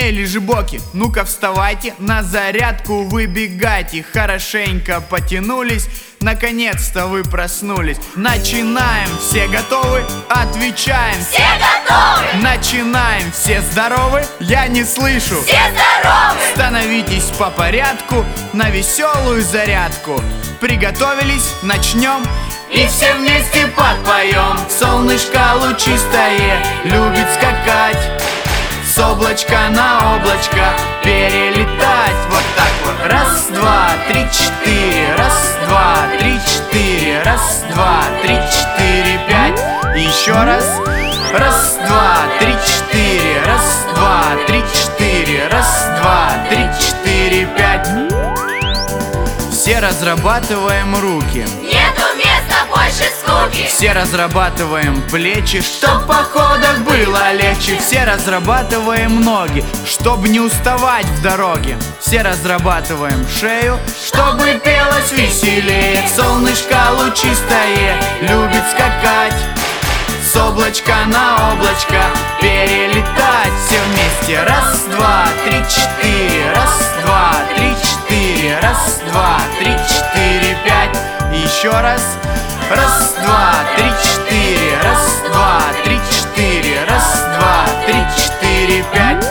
Эй, лежебоки, ну-ка вставайте, на зарядку выбегайте. Хорошенько потянулись, наконец-то вы проснулись. Начинаем, все готовы? Отвечаем. Все готовы! Начинаем, все здоровы? Я не слышу. Все здоровы! Становитесь по порядку на веселую зарядку. Приготовились, начнем. И все вместе подпоем. Солнышко лучистое любит скакать, с облачка на облачко перелетать. Вот так вот. Раз, два, три, четыре. Раз, два, три, четыре. Раз, два, три, четыре, пять. И еще раз. Раз, два, три, четыре. Раз, два, три, четыре. Раз, два, три, четыре, пять. Все разрабатываем руки. Нету места больше скуки. Все разрабатываем плечи, чтоб в походах было легче. Все разрабатываем ноги, чтоб не уставать в дороге. Все разрабатываем шею, чтобы пелось веселее. Солнышко лучистое любит скакать, с облачка на облачко перелетать. Все вместе. Раз, два, три, четыре. Раз, два, три, четыре. Раз, два, три, четыре, пять. И еще раз. Раз, два, три, четыре. Раз, два, три, четыре. Раз, два, три, четыре, пять.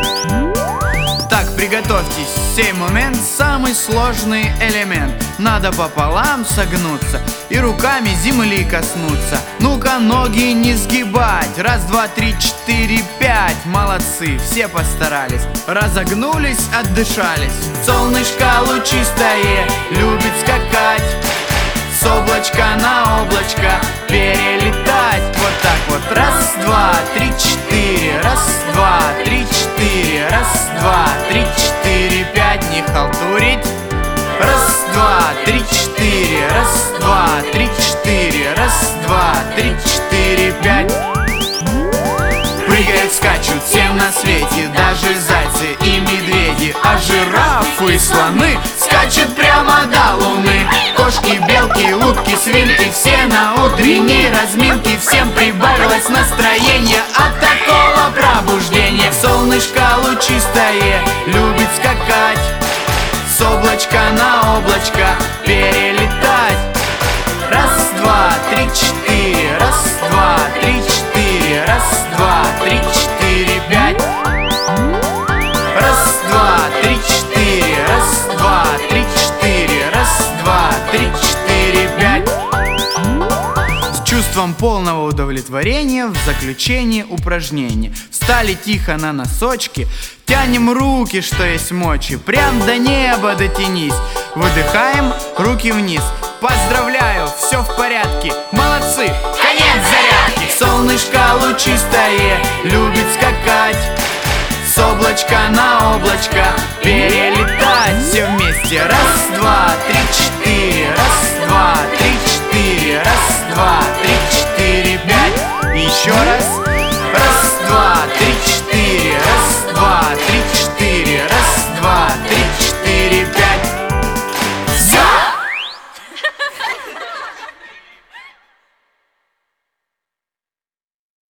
Так, приготовьтесь, сей момент самый сложный элемент. Надо пополам согнуться и руками земли коснуться. Ну-ка, ноги не сгибать. Раз, два, три, четыре, пять. Молодцы, все постарались. Разогнулись, отдышались. Солнышко лучистое любит скакать, с облачка на облачко перелетать. Вот так вот. Раз, два, три, четыре. Раз, два, три, четыре. Раз, два, три, четыре, пять. Не халтурить. Раз, два, три, четыре. Раз, два, три, четыре. Раз, два, три, четыре, пять. Прыгают, скачут всем на свете, даже зайцы и медведи. А жирафы и слоны скачут прямо до луны. Кошки, белки, утки, свинки, все на утренней разминке. Всем прибавилось настроение от такого пробуждения. Солнышко лучистое любит скакать, с облачка на облачко перелетать. Раз, два, три, четыре. Раз, два, три, четыре. Раз, два, три, четыре, пять. Раз, два, три, четыре. Раз, два, три, четыре. Раз, два, три, четыре, пять. С чувством полного удовлетворения в заключение упражнения. Встали тихо на носочки, тянем руки, что есть мочи. Прям до неба дотянись. Выдыхаем, руки вниз. Поздравляю, все в порядке. Молодцы, конец зарядки. Солнышко лучистое любит скакать, с облачка на облачко перелетать. Все вместе. Раз,